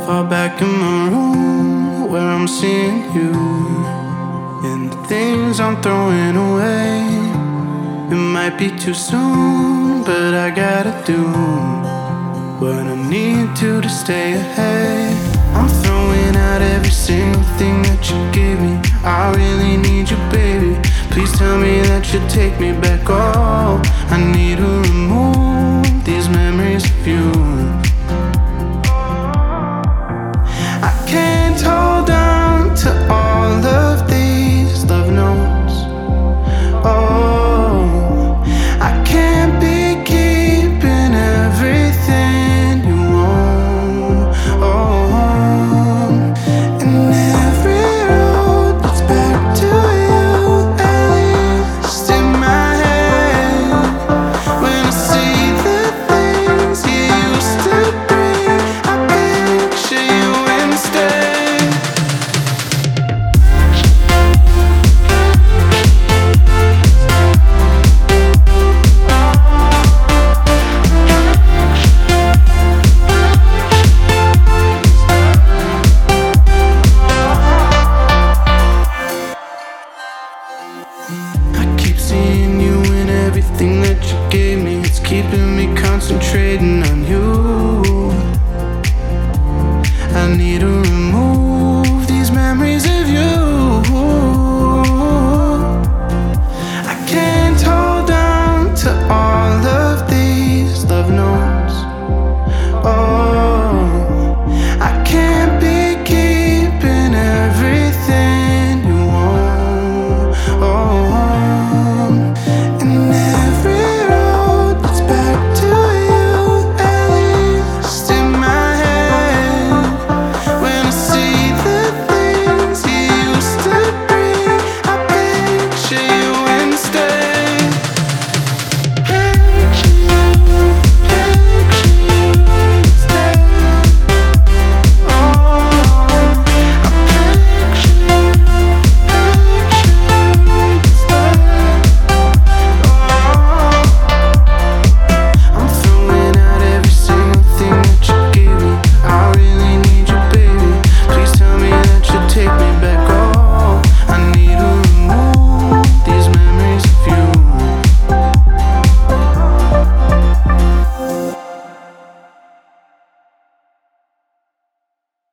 Far back in my room where I'm seeing you, and the things I'm throwing away. It might be too soon, but I gotta do what I need to stay ahead. I'm throwing out every single thing that you gave me. I really need you, baby. Please tell me that you'll take me back. Oh, I need to remove these memories of you.